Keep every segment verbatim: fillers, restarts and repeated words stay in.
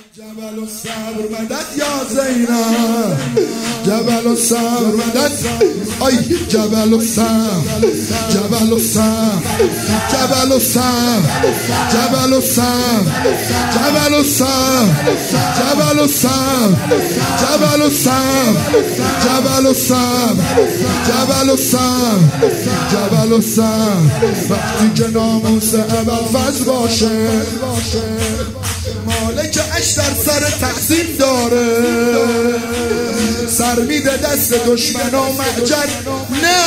جبل الصبر مدد یا زینب، جبل الصبر مدد، آی جبل الصبر، جبل الصبر، جبل الصبر، جبل الصبر، جبل الصبر، جبل الصبر، جبل الصبر، جبل الصبر، جبل الصبر، جبل الصبر. وقتی که ناموس ابوالفضل باشه مالک اش در سر تقسیم داره، سر میده دست دشمن و محجر نه،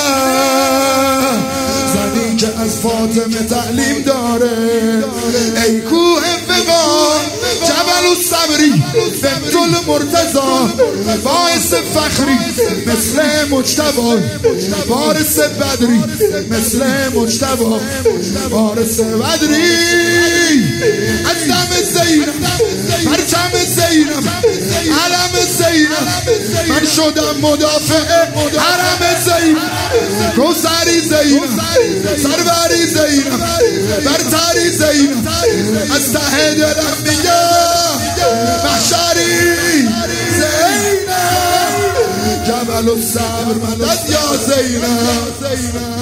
زنی که از فاطمه تعلیم داره. ای کوه وقار جبل الصبری بنت المرتضی، باعث فخری مثل مجتبی، وارث بدری مثل مجتبی، وارث بدری. از دم زینب پرچم زینب علم زینب من شدم مدافع حرم زینب، کوثری زینب سروری زینب برتری زینب، از ته دلم میگم محشری زینب. جبل الصبر مدد یا زینب،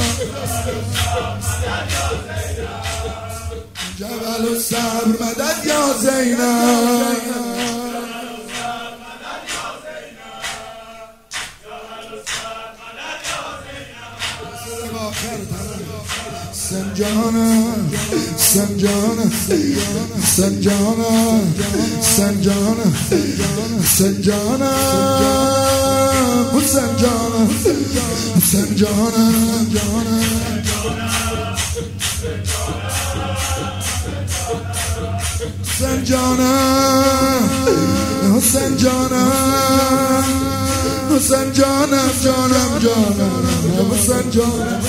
جبل الصبر مدد یا زینب. سنجانه سنجانه سنجانه سنجانه سنجانه سنجانه سنجانه سنجانه حسین جانم حسین جانم جانم جانم حسین جانم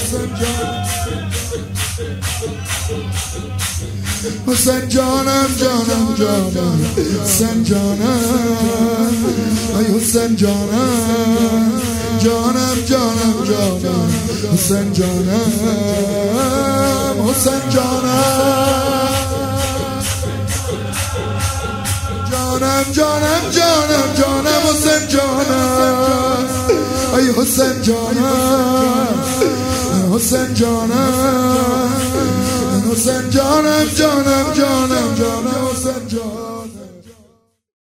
حسین جانم جانم جانم حسین جانم ای حسین جانم جانم جانم جانم حسین جانم حسین جانم جانم جانم جانم جانم حسین جانم ای حسین جانم حسین جانم حسین جانم جانم جانم جانم حسین جانم.